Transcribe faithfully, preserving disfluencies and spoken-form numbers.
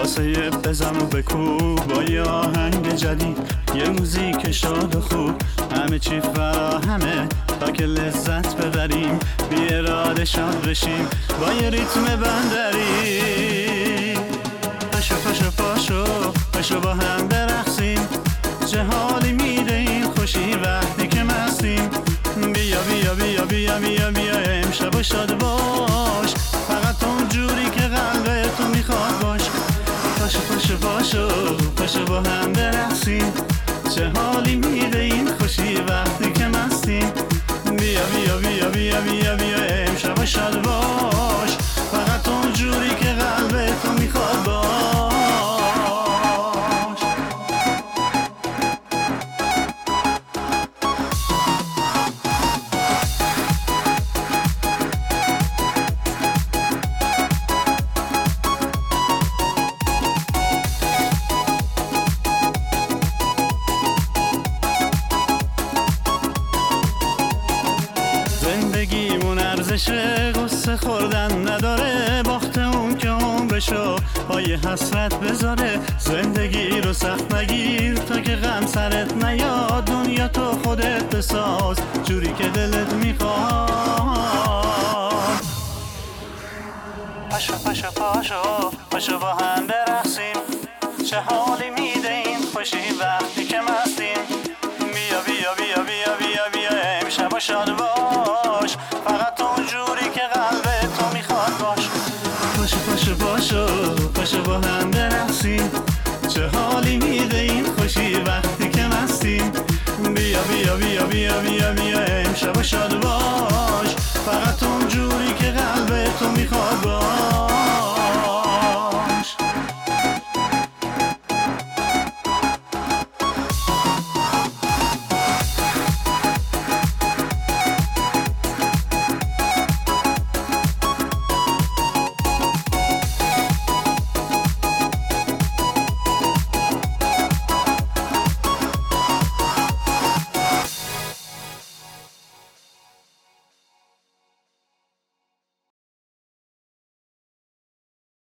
واسه بزن و بکوب با یه آهنگ جدید، یه موزیک شاد و خوب، همه چی فراهمه تا که لذت ببریم، بی اراده شاد بشیم با یه ریتم بندری. پاشو پاشو پاشو پاشو با هم برقصیم، چه حالی میده این خوشی وقتی که مستیم. بیا بیا بیا بیا بیا بیا امشب شاد باش، فقط اون جوری که قلب تو میخواد باش. پاشو پاشو پاشو پاشو با هم برقصیم، چه حالی میده این خوشی وقتی که مستیم. بیا بیا بیا بیا بیا بیا امشب شاد باش، فقط اون جوری که قلب تو میخواد باش. زندگیمون ارزش قصه خوردن نداره، باخت اون که اون بشو پای حسرت بذاره. زندگی رو سخت نگیر تا که غم سرت نیاد، دنیا تو خودت بساز جوری که دلت میخواد. پاشو پاشو پاشو پاشو با هم برقصیم، چه حالی میده این خوشی وقت